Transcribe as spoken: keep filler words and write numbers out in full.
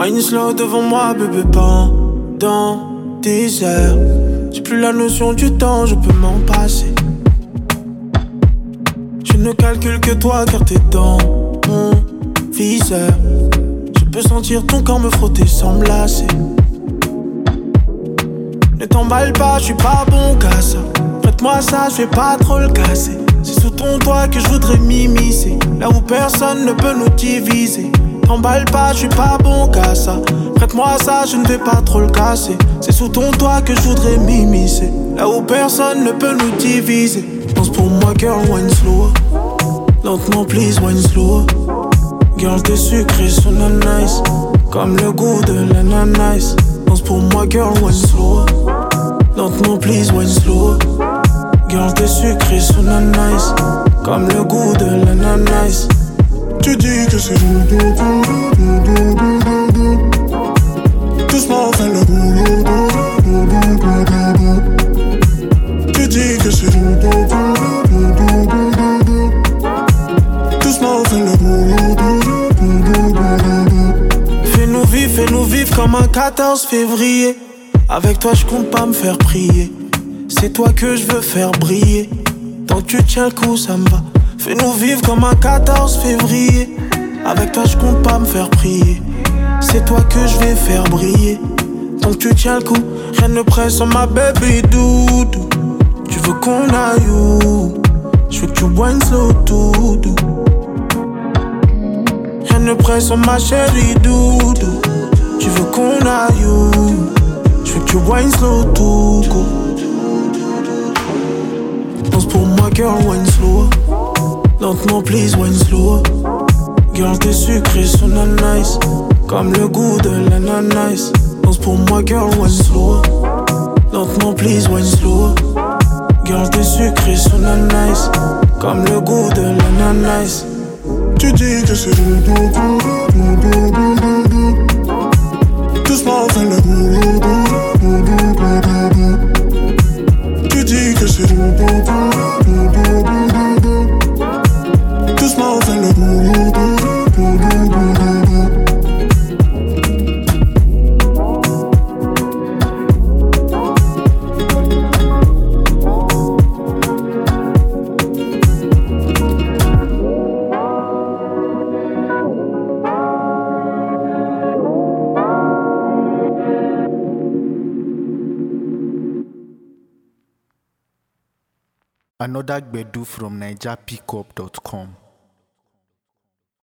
Wine slow devant moi, bébé, pendant des heures. J'ai plus la notion du temps, je peux m'en passer. Je ne calcule que toi car t'es dans mon viseur. Je peux sentir ton corps me frotter sans me lasser. Ne t'emballe pas, je suis pas bon qu'à ça. Prête-moi ça, je vais pas trop le casser. C'est sous ton toit que je voudrais m'immiscer, là où personne ne peut nous diviser. T'emballe pas, je suis pas bon qu'à ça. Prête-moi ça, je ne vais pas trop le casser. C'est sous ton toit que je voudrais m'immiscer, là où personne ne peut nous diviser. Pense pour moi, girl, wine slow. Lentement, please, wine slow. Girl, t'es sucré, so nice, comme le goût de l'ananas. Pense pour moi, girl, wine slow. Lentement, please, wine slow. Girl, t'es sucré, so nice, comme le goût de l'ananas. Tu dis que c'est doux, doux, doux, doux, doux, doux, doux. Doucement, fais le boulot, doux, doux, doux, doux, doux. Tu dis que c'est doux, doux, doux, doux, doux, doux, doux. Doucement, fais le boulot, doux, doux, doux, doux, doux. Fais-nous vivre, fais-nous vivre comme un quatorze février. Avec toi, je compte pas me faire prier. C'est toi que je veux faire briller. Tant que tu tiens le coup, ça me va. Fais-nous vivre comme un quatorze février. Avec toi, je compte pas me faire prier. C'est toi que je vais faire briller. Tant que tu tiens le coup, rien ne presse sur ma baby doudou. Tu veux qu'on aille où? Je veux que tu wine slow tout doux. Rien ne presse sur ma chérie doudou. Tu veux qu'on aille où? Je veux que tu wine slow tout go. Pense pour moi, girl, wine slow. Lentement, please, wine slow. Girl, t'es sucré, so nice, comme le goût de l'ananas. Pense pour moi, girl, wine slow. Lentement, please, wine slow. Girl, t'es sucré, so nice, comme le goût de l'ananas. Tu dis que c'est doux, doux, doux, doux, doux, doux, doux. Doucement, fais le boulot, doux, doux, doux, doux, doux. Tu dis que c'est doux, doux, doux, doux, doux, doux, doux. Doucement, fais le boulot, doux, doux, doux, doux, doux. Another Gbedu from Niger Pickup dot com.